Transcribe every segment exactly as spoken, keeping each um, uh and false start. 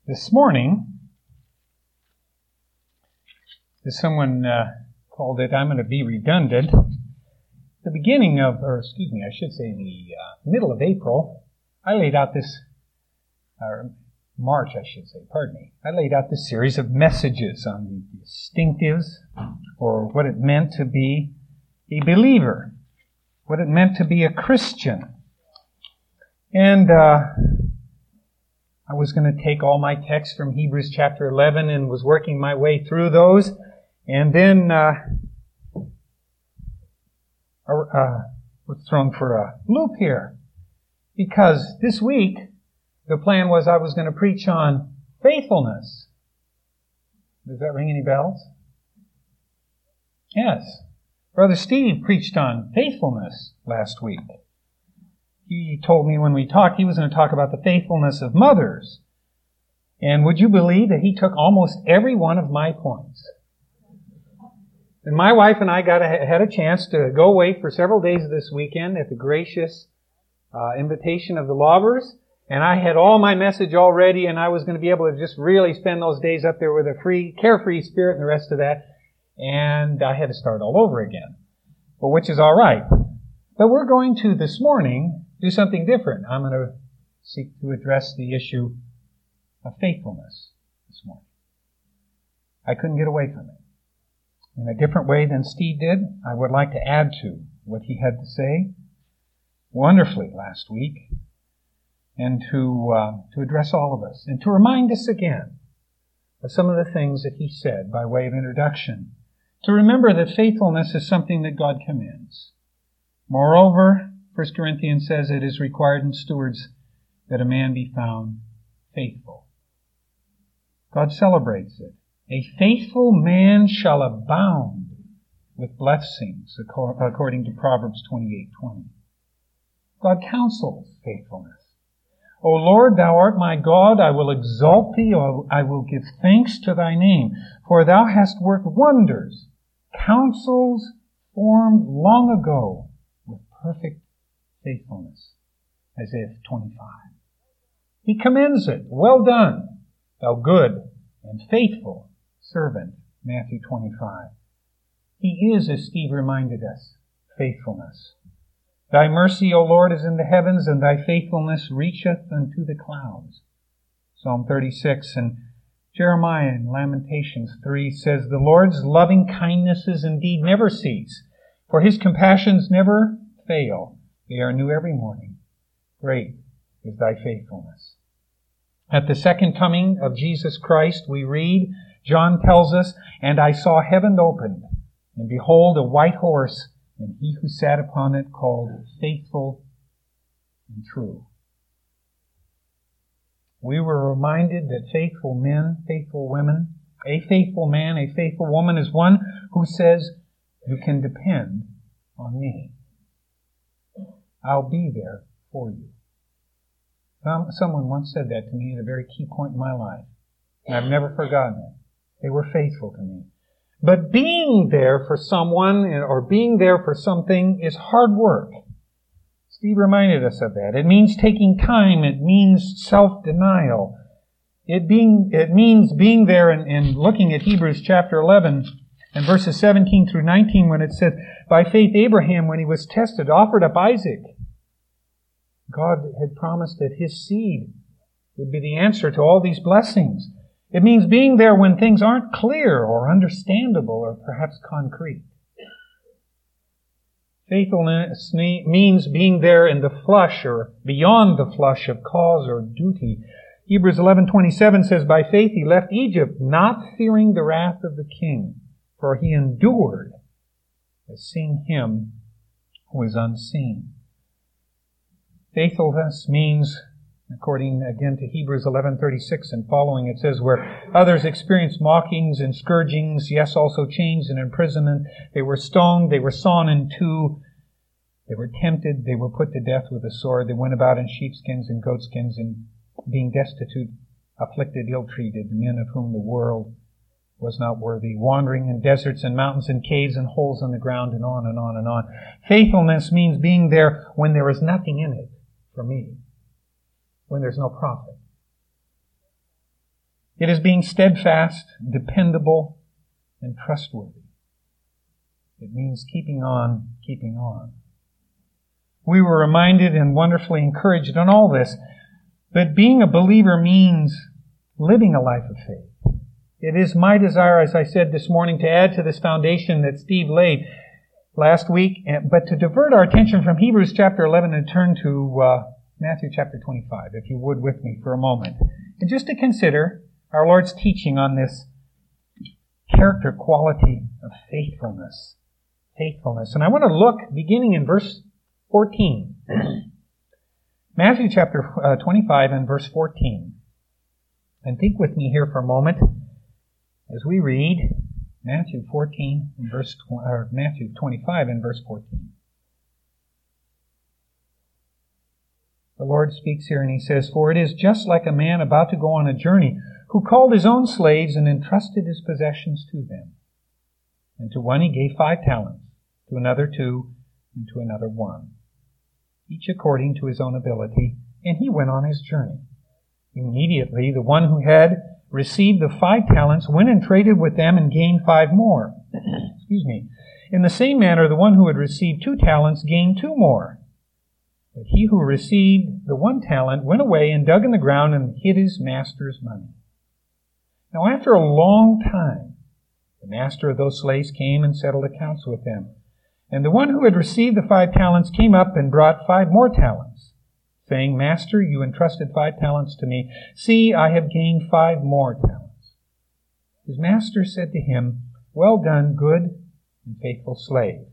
This morning, as someone uh, called it, I'm going to be redundant. The beginning of, or excuse me, I should say the uh, middle of April, I laid out this, or March I should say, pardon me, I laid out this series of messages on the distinctives, or what it meant to be a believer, what it meant to be a Christian. And uh, I was going to take all my texts from Hebrews chapter eleven and was working my way through those. And then uh, uh, was thrown for a loop here. Because this week, the plan was I was going to preach on faithfulness. Does that ring any bells? Yes. Brother Steve preached on faithfulness last week. He told me when we talked, he was going to talk about the faithfulness of mothers. And would you believe that he took almost every one of my points? And my wife and I got a, had a chance to go away for several days this weekend at the gracious uh, invitation of the Lovers. And I had all my message all ready, and I was going to be able to just really spend those days up there with a free, carefree spirit and the rest of that. And I had to start all over again. But which is all right. But we're going to, this morning, do something different. I'm going to seek to address the issue of faithfulness this morning. I couldn't get away from it. In a different way than Steve did, I would like to add to what he had to say wonderfully last week, and to uh, to address all of us, and to remind us again of some of the things that he said by way of introduction. To remember that faithfulness is something that God commends. Moreover, First Corinthians says it is required in stewards that a man be found faithful. God celebrates it. A faithful man shall abound with blessings, according to Proverbs twenty-eight twenty. God counsels faithfulness. O Lord, thou art my God, I will exalt thee, I will give thanks to thy name, for thou hast worked wonders, counsels formed long ago with perfect faithfulness. Isaiah twenty-five. He commends it. Well done, thou good and faithful servant. Matthew twenty-five. He is, as Steve reminded us, faithfulness. Thy mercy, O Lord, is in the heavens, and thy faithfulness reacheth unto the clouds. Psalm thirty-six. And Jeremiah in Lamentations three says, the Lord's loving kindnesses indeed never cease, for his compassions never fail. They are new every morning. Great is thy faithfulness. At the second coming of Jesus Christ, we read, John tells us, and I saw heaven opened, and behold, a white horse, and he who sat upon it called Faithful and True. We were reminded that faithful men, faithful women, a faithful man, a faithful woman is one who says, you can depend on me. I'll be there for you. Um, someone once said that to me at a very key point in my life, and I've never forgotten it. They were faithful to me. But being there for someone or being there for something is hard work. Steve reminded us of that. It means taking time. It means self-denial. It being it means being there and, and looking at Hebrews chapter eleven and verses seventeen through nineteen when it says, by faith Abraham, when he was tested, offered up Isaac. God had promised that his seed would be the answer to all these blessings. It means being there when things aren't clear or understandable or perhaps concrete. Faithfulness means being there in the flush or beyond the flush of cause or duty. Hebrews eleven twenty-seven says, by faith he left Egypt, not fearing the wrath of the king, for he endured as seeing him who is unseen. Faithfulness means, according again to Hebrews eleven thirty-six and following, it says, where others experienced mockings and scourgings, yes, also chains and imprisonment. They were stoned, they were sawn in two, they were tempted, they were put to death with a sword. They went about in sheepskins and goatskins, and being destitute, afflicted, ill-treated, men of whom the world was not worthy, wandering in deserts and mountains and caves and holes in the ground, and on and on and on. Faithfulness means being there when there is nothing in it for me, when there's no profit. It is being steadfast, dependable, and trustworthy. It means keeping on, keeping on. We were reminded and wonderfully encouraged in all this that being a believer means living a life of faith. It is my desire, as I said this morning, to add to this foundation that Steve laid last week, but to divert our attention from Hebrews chapter eleven and turn to uh, Matthew chapter twenty-five, if you would with me for a moment. And just to consider our Lord's teaching on this character quality of faithfulness. Faithfulness. And I want to look beginning in verse fourteen. Matthew chapter uh, twenty-five and verse fourteen. And think with me here for a moment as we read Matthew fourteen and verse tw- or Matthew twenty-five and verse fourteen. The Lord speaks here and He says, "For it is just like a man about to go on a journey, who called his own slaves and entrusted his possessions to them. And to one he gave five talents, to another two, and to another one, each according to his own ability, and he went on his journey. Immediately the one who had received the five talents went and traded with them and gained five more." Excuse me. "In the same manner the one who had received two talents gained two more. But he who received the one talent went away and dug in the ground and hid his master's money. Now after a long time, the master of those slaves came and settled accounts with them. And the one who had received the five talents came up and brought five more talents, saying, 'Master, you entrusted five talents to me. See, I have gained five more talents.' His master said to him, 'Well done, good and faithful slave.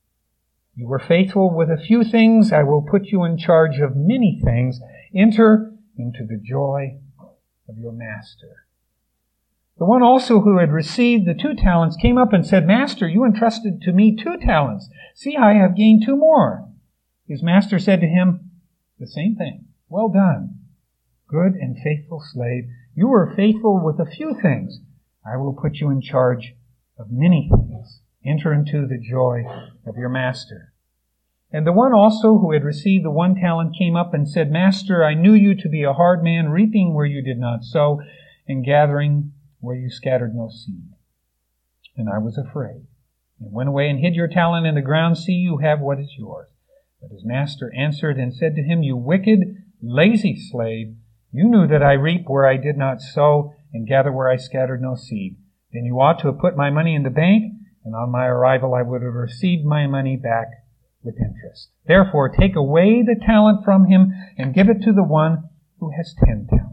You were faithful with a few things. I will put you in charge of many things. Enter into the joy of your master.' The one also who had received the two talents came up and said, 'Master, you entrusted to me two talents. See, I have gained two more.' His master said to him the same thing. 'Well done, good and faithful slave. You were faithful with a few things. I will put you in charge of many things. Enter into the joy of your master.' And the one also who had received the one talent came up and said, 'Master, I knew you to be a hard man, reaping where you did not sow, and gathering where you scattered no seed. And I was afraid, and went away and hid your talent in the ground. See, you have what is yours.' But his master answered and said to him, 'You wicked, lazy slave, you knew that I reap where I did not sow, and gather where I scattered no seed. Then you ought to have put my money in the bank, and on my arrival I would have received my money back with interest. Therefore take away the talent from him, and give it to the one who has ten talents.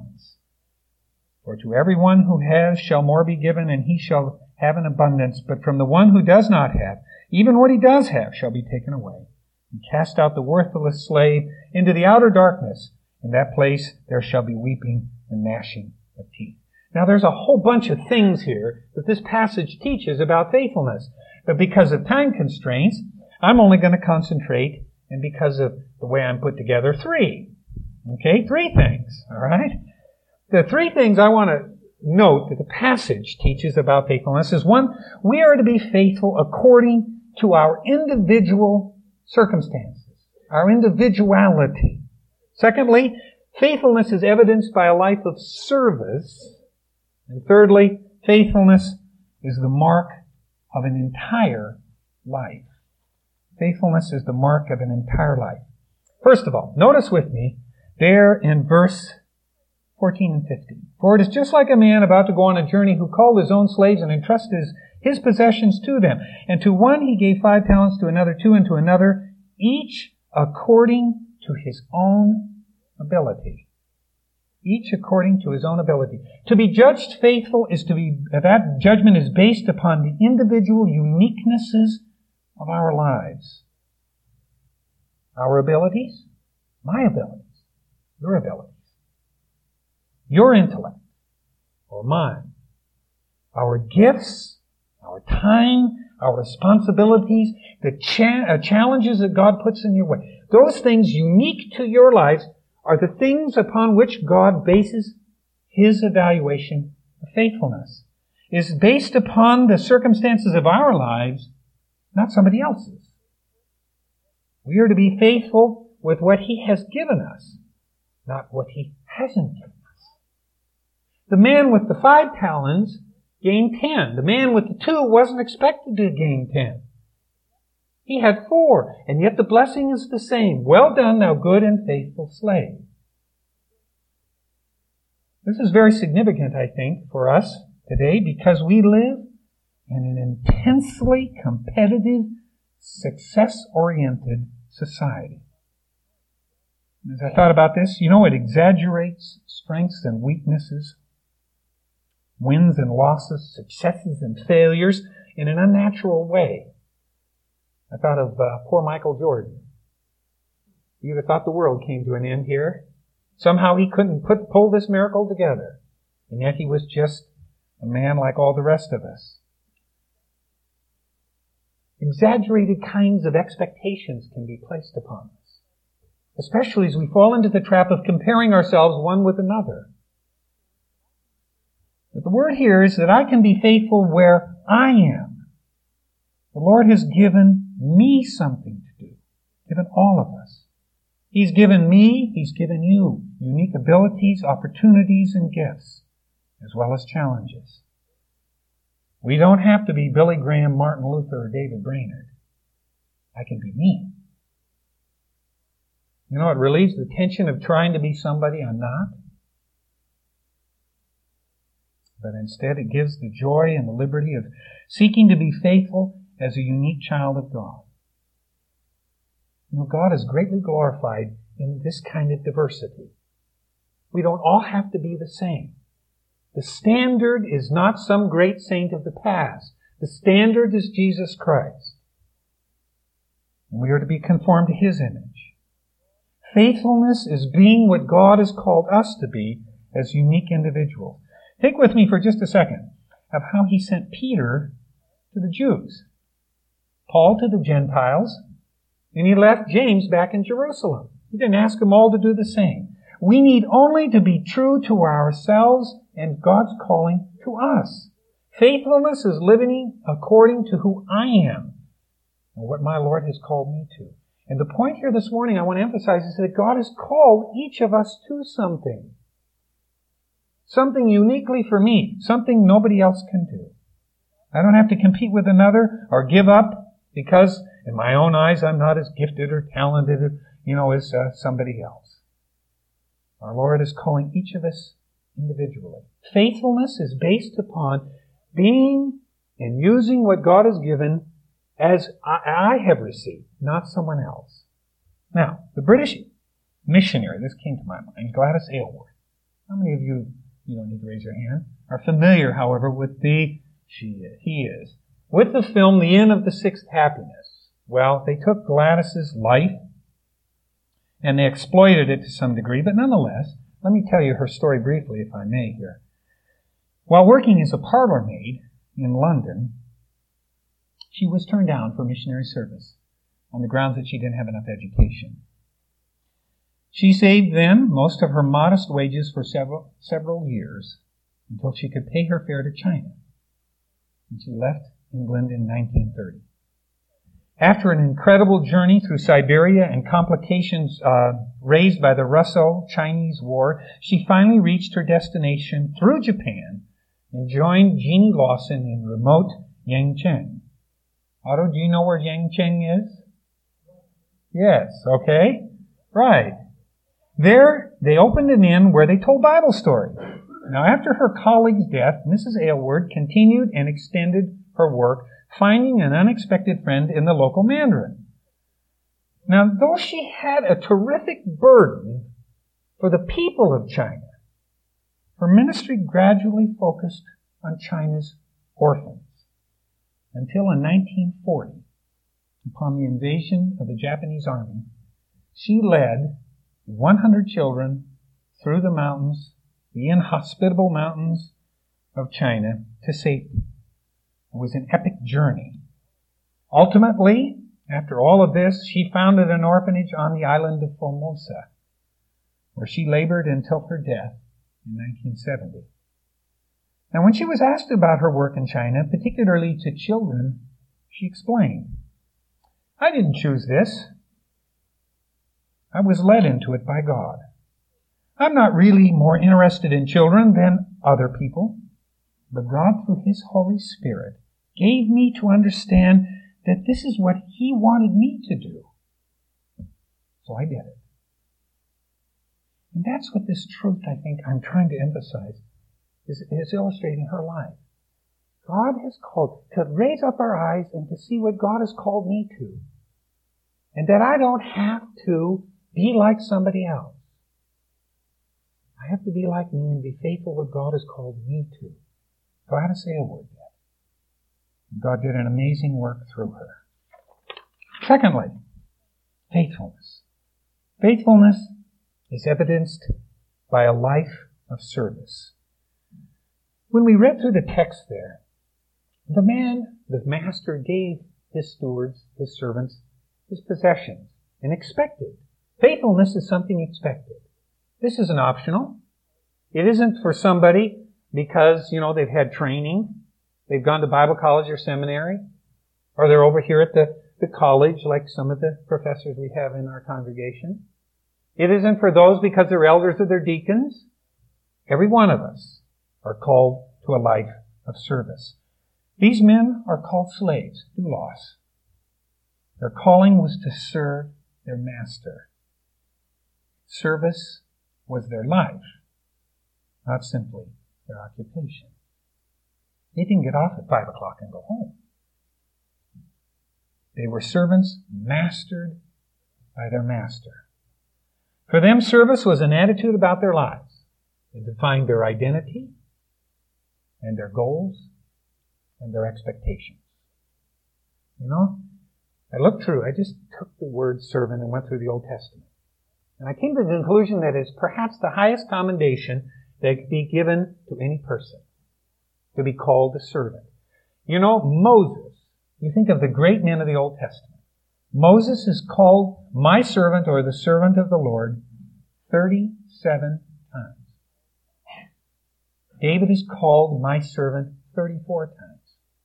For to everyone who has shall more be given, and he shall have an abundance. But from the one who does not have, even what he does have shall be taken away. And cast out the worthless slave into the outer darkness. In that place there shall be weeping and gnashing of teeth." Now there's a whole bunch of things here that this passage teaches about faithfulness. But because of time constraints, I'm only going to concentrate, and because of the way I'm put together, three. Okay, three things, all right? The three things I want to note that the passage teaches about faithfulness is, one, we are to be faithful according to our individual circumstances, our individuality. Secondly, faithfulness is evidenced by a life of service. And thirdly, faithfulness is the mark of an entire life. Faithfulness is the mark of an entire life. First of all, notice with me there in verse fourteen and fifteen. "For it is just like a man about to go on a journey who called his own slaves and entrusted his, his possessions to them. And to one he gave five talents, to another two, and to another, each according to his own ability." Each according to his own ability. To be judged faithful is to be, that judgment is based upon the individual uniquenesses of our lives. Our abilities, my abilities, your abilities. Your intellect, or mine. Our gifts, our time, our responsibilities, the cha- uh, challenges that God puts in your way. Those things unique to your lives are the things upon which God bases His evaluation of faithfulness. It is based upon the circumstances of our lives, not somebody else's. We are to be faithful with what He has given us, not what He hasn't given us. The man with the five talents gained ten. The man with the two wasn't expected to gain ten. He had four, and yet the blessing is the same. Well done, thou good and faithful slave. This is very significant, I think, for us today because we live in an intensely competitive, success-oriented society. As I thought about this, you know, it exaggerates strengths and weaknesses, wins and losses, successes and failures in an unnatural way. I thought of uh, poor Michael Jordan. You'd have thought the world came to an end here. Somehow he couldn't put, pull this miracle together. And yet he was just a man like all the rest of us. Exaggerated kinds of expectations can be placed upon us, especially as we fall into the trap of comparing ourselves one with another. But the word here is that I can be faithful where I am. The Lord has given me something to do, given all of us. He's given me, He's given you unique abilities, opportunities, and gifts, as well as challenges. We don't have to be Billy Graham, Martin Luther, or David Brainerd. I can be me. You know, it relieves the tension of trying to be somebody I'm not. But instead it gives the joy and the liberty of seeking to be faithful as a unique child of God. You know, God is greatly glorified in this kind of diversity. We don't all have to be the same. The standard is not some great saint of the past. The standard is Jesus Christ. And we are to be conformed to His image. Faithfulness is being what God has called us to be as unique individuals. Think with me for just a second of how He sent Peter to the Jews, Paul to the Gentiles, and He left James back in Jerusalem. He didn't ask them all to do the same. We need only to be true to ourselves and God's calling to us. Faithfulness is living according to who I am and what my Lord has called me to. And the point here this morning I want to emphasize is that God has called each of us to something. Something uniquely for me. Something nobody else can do. I don't have to compete with another or give up because in my own eyes I'm not as gifted or talented, you know, as uh, somebody else. Our Lord is calling each of us individually. Faithfulness is based upon being and using what God has given as I, I have received, not someone else. Now, the British missionary, this came to my mind, Gladys Aylward. How many of you, you don't need to raise your hand, are familiar, however, with the, she is, he is, with the film The Inn of the Sixth Happiness? Well, they took Gladys's life and they exploited it to some degree, but nonetheless, let me tell you her story briefly, if I may, here. While working as a parlor maid in London, she was turned down for missionary service on the grounds that she didn't have enough education. She saved then most of her modest wages for several, several years until she could pay her fare to China. And she left England in nineteen thirty. After an incredible journey through Siberia and complications uh, raised by the Russo-Chinese War, she finally reached her destination through Japan and joined Jeannie Lawson in remote Yangcheng. Otto, do you know where Yangcheng is? Yes, okay. Right. There, they opened an inn where they told Bible stories. Now, after her colleague's death, Missus Aylward continued and extended her work, finding an unexpected friend in the local Mandarin. Now, though she had a terrific burden for the people of China, her ministry gradually focused on China's orphans until in nineteen forty, upon the invasion of the Japanese army, she led one hundred children through the mountains, the inhospitable mountains of China, to safety. It was an epic journey. Ultimately, after all of this, she founded an orphanage on the island of Formosa, where she labored until her death in nineteen seventy. Now, when she was asked about her work in China, particularly to children, she explained, "I didn't choose this. I was led into it by God. I'm not really more interested in children than other people, but God, through His Holy Spirit, gave me to understand that this is what He wanted me to do. So I did it. And that's what this truth, I think, I'm trying to emphasize, is, is illustrating her life. God has called to raise up our eyes and to see what God has called me to. And that I don't have to be like somebody else. I have to be like me and be faithful what God has called me to. So I had to say a word yet. And God did an amazing work through her. Secondly, faithfulness. Faithfulness is evidenced by a life of service. When we read through the text there, the man, the master, gave his stewards, his servants, his possessions, and expected. Faithfulness is something expected. This isn't optional. It isn't for somebody because, you know, they've had training, they've gone to Bible college or seminary, or they're over here at the, the college like some of the professors we have in our congregation. It isn't for those because they're elders or they're deacons. Every one of us are called to a life of service. These men are called slaves, doulos. Their calling was to serve their master. Service was their life, not simply their occupation. They didn't get off at five o'clock and go home. They were servants mastered by their master. For them, service was an attitude about their lives. It defined their identity and their goals and their expectations. You know, I looked through, I just took the word servant and went through the Old Testament. And I came to the conclusion that it's perhaps the highest commendation that could be given to any person, to be called a servant. You know, Moses, you think of the great men of the Old Testament. Moses is called my servant or the servant of the Lord thirty-seven times. David is called my servant thirty-four times.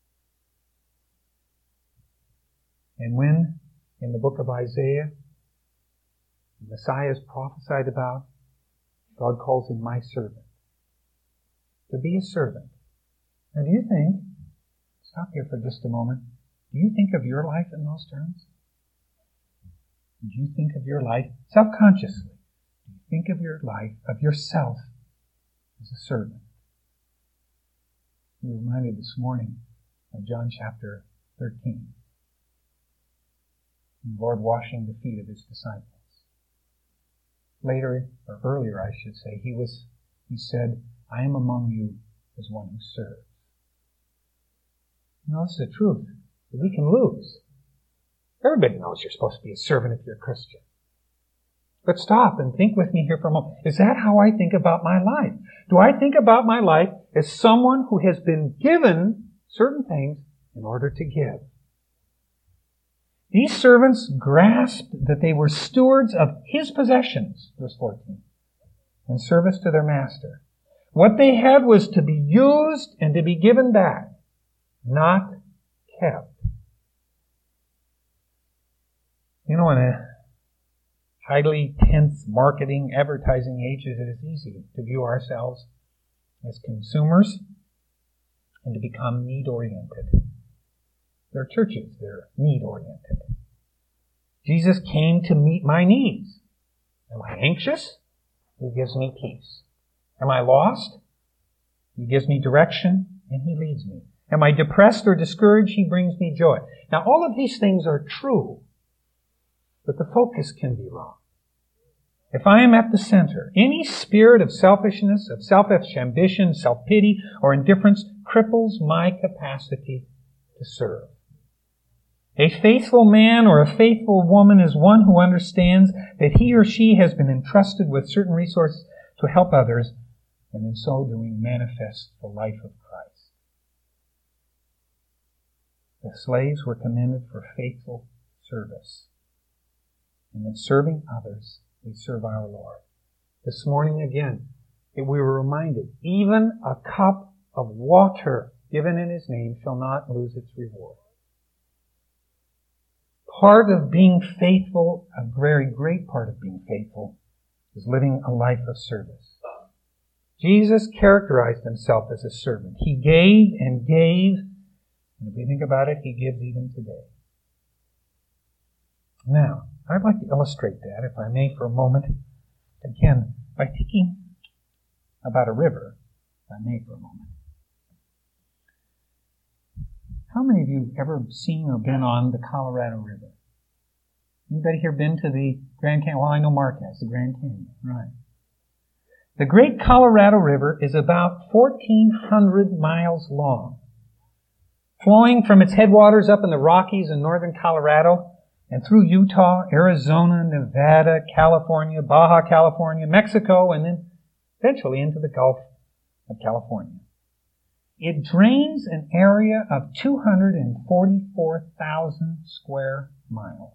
And when, in the book of Isaiah, the Messiah is prophesied about, God calls him my servant. To be a servant. Now do you think, stop here for just a moment, do you think of your life in those terms? Do you think of your life self-consciously? Do you think of your life, of yourself, as a servant? We were reminded this morning of John chapter thirteen. The Lord washing the feet of His disciples. Later, or earlier I should say, He was, He said, I am among you as one who serves. You know, this is the truth that we can lose. Everybody knows you're supposed to be a servant if you're a Christian. But stop and think with me here for a moment. Is that how I think about my life? Do I think about my life as someone who has been given certain things in order to give? These servants grasped that they were stewards of His possessions, verse fourteen, in service to their master. What they had was to be used and to be given back, not kept. You know, in a highly tense marketing, advertising age, it is easy to view ourselves as consumers and to become need-oriented. There are churches that are need-oriented. Jesus came to meet my needs. Am I anxious? He gives me peace. Am I lost? He gives me direction and He leads me. Am I depressed or discouraged? He brings me joy. Now, all of these things are true, but the focus can be wrong. If I am at the center, any spirit of selfishness, of self-ambition, self-pity, or indifference cripples my capacity to serve. A faithful man or a faithful woman is one who understands that he or she has been entrusted with certain resources to help others, and in so doing manifest the life of Christ. The slaves were commended for faithful service. And in serving others, we serve our Lord. This morning again, we were reminded, even a cup of water given in His name shall not lose its reward. Part of being faithful, a very great part of being faithful, is living a life of service. Jesus characterized himself as a servant. He gave and gave, and if we think about it, he gives even today. Now, I'd like to illustrate that, if I may, for a moment, again, by thinking about a river, if I may, for a moment. How many of you have ever seen or been on the Colorado River? Anybody here been to the Grand Canyon? Well, I know Mark has, the Grand Canyon, right. The Great Colorado River is about fourteen hundred miles long, flowing from its headwaters up in the Rockies in northern Colorado and through Utah, Arizona, Nevada, California, Baja California, Mexico, and then eventually into the Gulf of California. It drains an area of two hundred forty-four thousand square miles.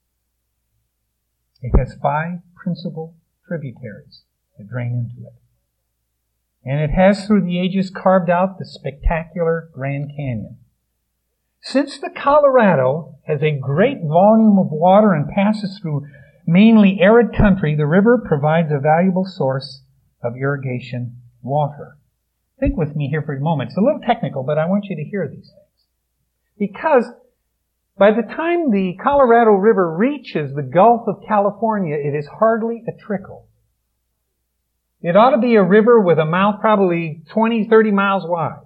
It has five principal tributaries that drain into it. And it has through the ages carved out the spectacular Grand Canyon. Since the Colorado has a great volume of water and passes through mainly arid country, the river provides a valuable source of irrigation water. Think with me here for a moment. It's a little technical, but I want you to hear these things. Because by the time the Colorado River reaches the Gulf of California, it is hardly a trickle. It ought to be a river with a mouth probably twenty, thirty miles wide.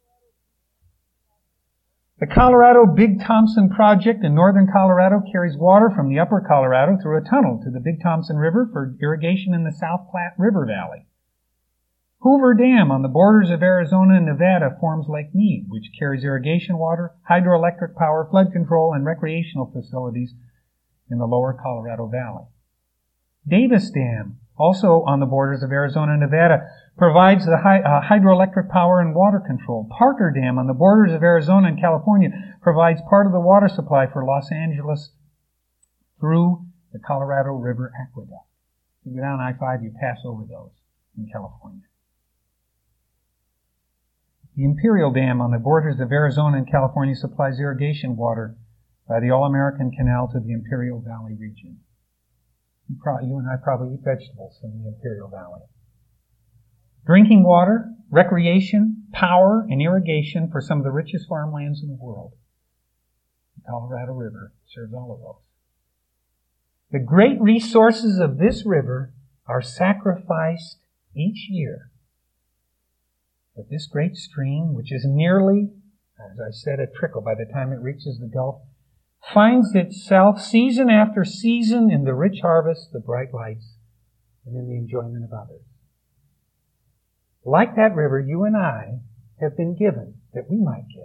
The Colorado Big Thompson Project in northern Colorado carries water from the upper Colorado through a tunnel to the Big Thompson River for irrigation in the South Platte River Valley. Hoover Dam on the borders of Arizona and Nevada forms Lake Mead, which carries irrigation water, hydroelectric power, flood control, and recreational facilities in the lower Colorado Valley. Davis Dam, also on the borders of Arizona and Nevada, provides the hy- uh, hydroelectric power and water control. Parker Dam on the borders of Arizona and California provides part of the water supply for Los Angeles through the Colorado River Aqueduct. You go down I five, you pass over those in California. The Imperial Dam on the borders of Arizona and California supplies irrigation water by the All-American Canal to the Imperial Valley region. You, probably, you and I probably eat vegetables from the Imperial Valley. Drinking water, recreation, power, and irrigation for some of the richest farmlands in the world. The Colorado River serves all of those. The great resources of this river are sacrificed each year. But this great stream, which is nearly, as I said, a trickle by the time it reaches the Gulf, finds itself season after season in the rich harvest, the bright lights, and in the enjoyment of others. Like that river, you and I have been given that we might give.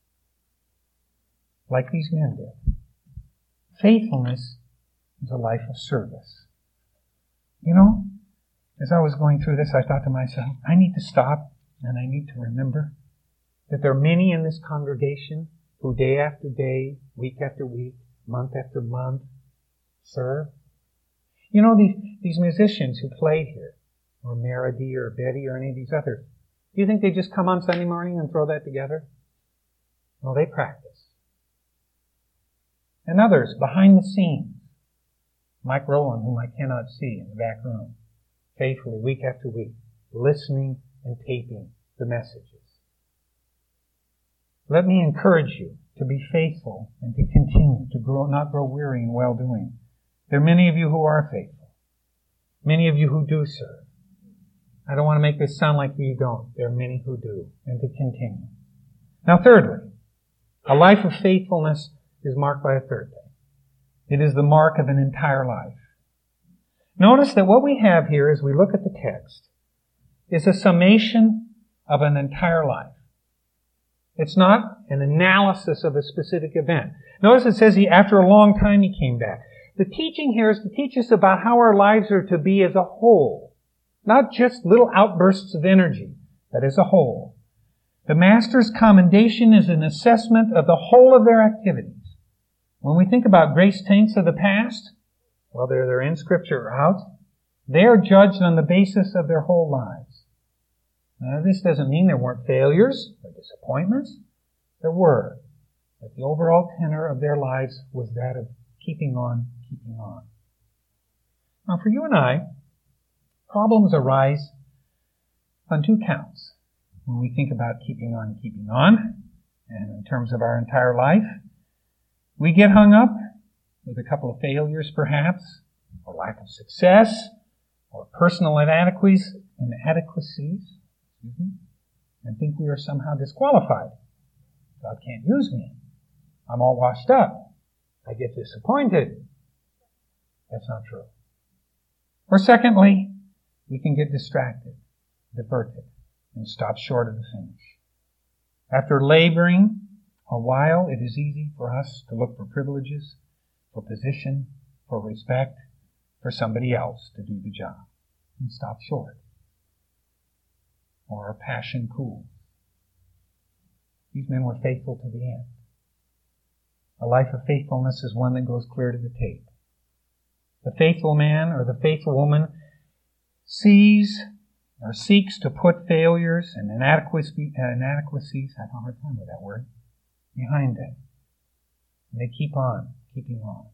Like these men did. Faithfulness is a life of service. You know, as I was going through this, I thought to myself, I need to stop and I need to remember that there are many in this congregation who day after day, week after week, month after month, serve. You know, these, these musicians who play here, or Meredy or Betty or any of these others, do you think they just come on Sunday morning and throw that together? No, they practice. And others, behind the scenes, Mike Rowland, whom I cannot see in the back room, faithfully, week after week, listening and taping the messages. Let me encourage you to be faithful and to continue to grow, not grow weary in well-doing. There are many of you who are faithful. Many of you who do serve. I don't want to make this sound like you don't. There are many who do, and to continue. Now, thirdly, a life of faithfulness is marked by a third thing. It is the mark of an entire life. Notice that what we have here as we look at the text is a summation of an entire life. It's not an analysis of a specific event. Notice it says he, after a long time he came back. The teaching here is to teach us about how our lives are to be as a whole. Not just little outbursts of energy, but as a whole. The Master's commendation is an assessment of the whole of their activities. When we think about grace saints of the past, whether they're in Scripture or out, they are judged on the basis of their whole lives. Now, this doesn't mean there weren't failures or disappointments. There were. But the overall tenor of their lives was that of keeping on, keeping on. Now, for you and I, problems arise on two counts. When we think about keeping on, keeping on, and in terms of our entire life, we get hung up with a couple of failures perhaps, or lack of success, or personal inadequacies, inadequacies excuse me, and think we are somehow disqualified. God can't use me. I'm all washed up. I get disappointed. That's not true. Or secondly, we can get distracted, diverted, and stop short of the finish. After laboring a while, it is easy for us to look for privileges, for position, for respect, for somebody else to do the job, and stop short. Or our passion cools. These men were faithful to the end. A life of faithfulness is one that goes clear to the tape. The faithful man or the faithful woman sees or seeks to put failures and inadequacies, inadequacies, I have a hard time with that word, behind them. And they keep on, keeping on.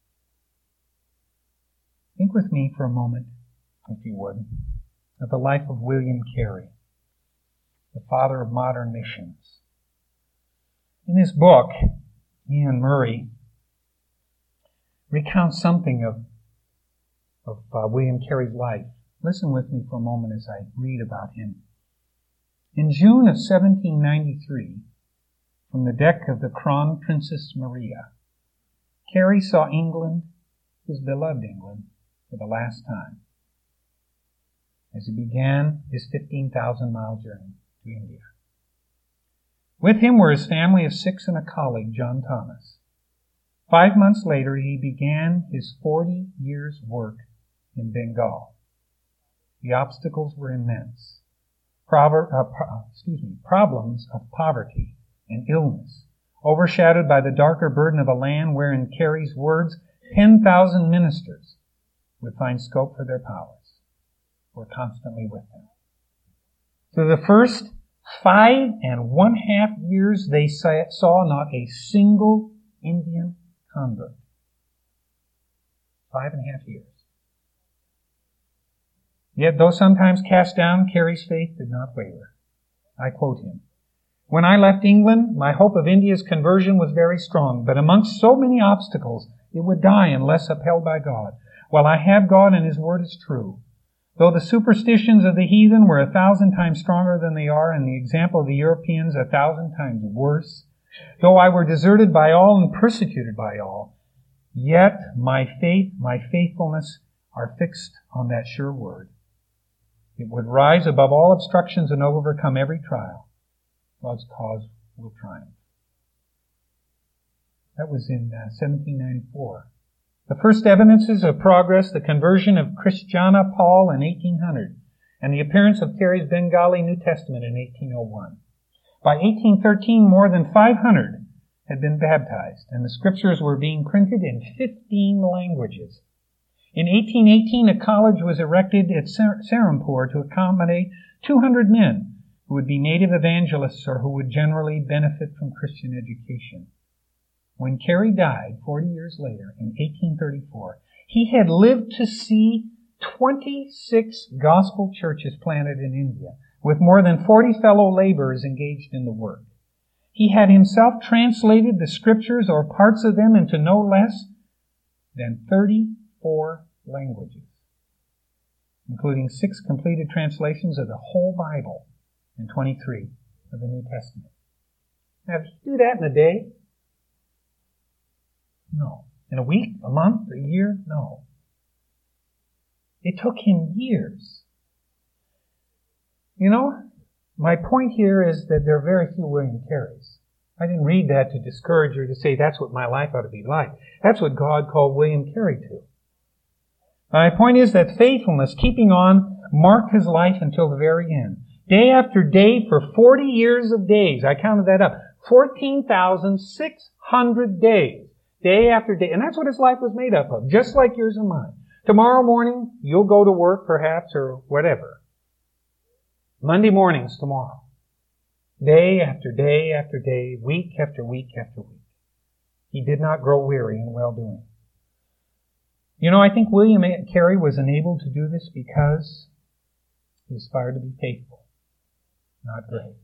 Think with me for a moment, if you would, of the life of William Carey, the father of modern missions. In his book, Ian Murray recounts something of, of uh, William Carey's life. Listen with me for a moment as I read about him. In June of seventeen ninety-three, from the deck of the Crown Princess Maria, Carey saw England, his beloved England, for the last time, as he began his fifteen thousand mile journey to India. With him were his family of six and a colleague, John Thomas. Five months later, he began his forty years' work in Bengal. The obstacles were immense. Prover- uh, pro- excuse me, problems of poverty and illness, overshadowed by the darker burden of a land where, in Carey's words, ten thousand ministers would find scope for their powers, were constantly with him. So the first five and one half years, they saw not a single Indian convert. Five and a half years. Yet, though sometimes cast down, Carey's faith did not waver. I quote him. When I left England, my hope of India's conversion was very strong, but amongst so many obstacles, it would die unless upheld by God. While I have God and His Word is true, though the superstitions of the heathen were a thousand times stronger than they are, and the example of the Europeans a thousand times worse, though I were deserted by all and persecuted by all, yet my faith, my faithfulness are fixed on that sure word. It would rise above all obstructions and overcome every trial. God's cause will triumph. That was in uh, seventeen ninety-four. The first evidences of progress, the conversion of Christiana Paul in eighteen hundred, and the appearance of Carey's Bengali New Testament in eighteen oh one. By eighteen thirteen, more than five hundred had been baptized, and the scriptures were being printed in fifteen languages. In eighteen eighteen, a college was erected at Serampore to accommodate two hundred men who would be native evangelists or who would generally benefit from Christian education. When Carey died forty years later, in eighteen thirty-four, he had lived to see twenty-six gospel churches planted in India, with more than forty fellow laborers engaged in the work. He had himself translated the scriptures or parts of them into no less than thirty-four languages, including six completed translations of the whole Bible and twenty-three of the New Testament. Now, did he do that in a day? No. In a week? A month? A year? No. It took him years. You know, my point here is that there are very few William Careys. I didn't read that to discourage or to say that's what my life ought to be like. That's what God called William Carey to. My point is that faithfulness, keeping on, marked his life until the very end. Day after day for forty years of days. I counted that up. fourteen thousand six hundred days. Day after day. And that's what his life was made up of. Just like yours and mine. Tomorrow morning, you'll go to work perhaps or whatever. Monday morning's tomorrow. Day after day after day, week after week after week. He did not grow weary in well-doing. You know, I think William Carey was enabled to do this because he aspired to be faithful. not great.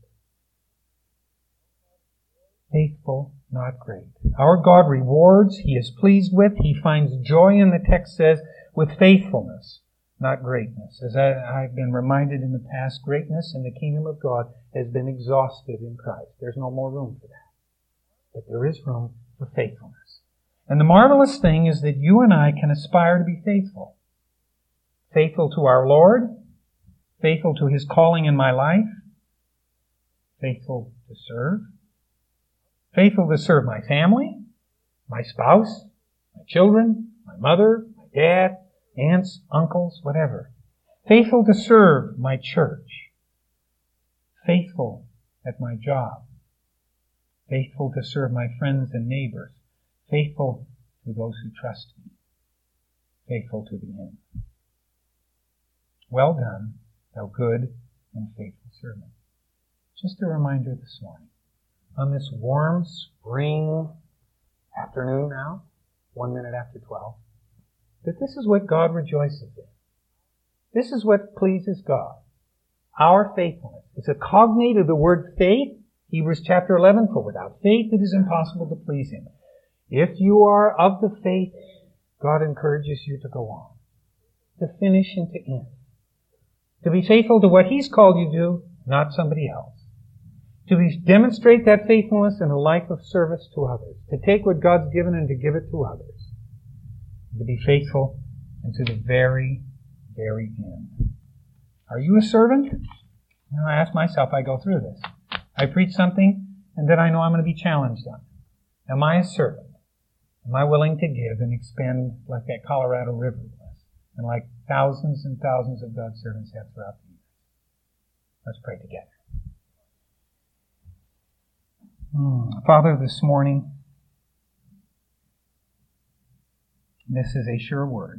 Faithful, not great. Our God rewards, He is pleased with, He finds joy in, the text says, with faithfulness, not greatness. As I, I've been reminded in the past, greatness in the kingdom of God has been exhausted in Christ. There's no more room for that. But there is room for faithfulness. And the marvelous thing is that you and I can aspire to be faithful. Faithful to our Lord, faithful to His calling in my life, faithful to serve, faithful to serve my family, my spouse, my children, my mother, my dad, aunts, uncles, whatever. Faithful to serve my church. Faithful at my job. Faithful to serve my friends and neighbors. Faithful to those who trust me. Faithful to the end. Well done, thou good and faithful servant. Just a reminder this morning, on this warm spring afternoon now, one minute after twelve, that this is what God rejoices in. This is what pleases God. Our faithfulness. It's a cognate of the word faith, Hebrews chapter eleven, for without faith it is impossible to please Him. If you are of the faith, God encourages you to go on, to finish and to end. To be faithful to what He's called you to, not somebody else. To be, demonstrate that faithfulness in a life of service to others. To take what God's given and to give it to others. To be faithful and to the very, very end. Are you a servant? You know, I ask myself, I go through this. I preach something, and then I know I'm going to be challenged on it. Am I a servant? Am I willing to give and expend like that Colorado River was, and like thousands and thousands of God's servants have throughout the years? Let's pray together. Hmm. Father, this morning, this is a sure word.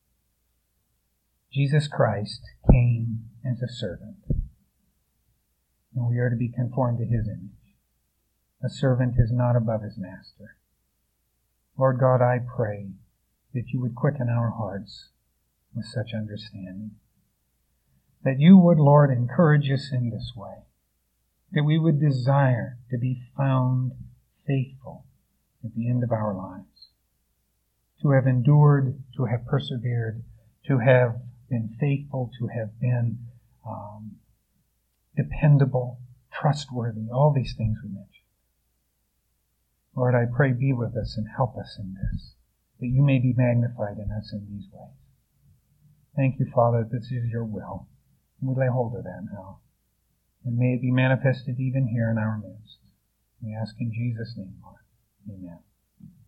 Jesus Christ came as a servant, and we are to be conformed to His image. A servant is not above his master. Lord God, I pray that you would quicken our hearts with such understanding. That you would, Lord, encourage us in this way. That we would desire to be found faithful at the end of our lives. To have endured, to have persevered, to have been faithful, to have been um, dependable, trustworthy, all these things we mentioned. Lord, I pray be with us and help us in this, that you may be magnified in us in these ways. Thank you, Father, this is your will. And we lay hold of that now. And may it be manifested even here in our midst. We ask in Jesus' name, Lord. Amen.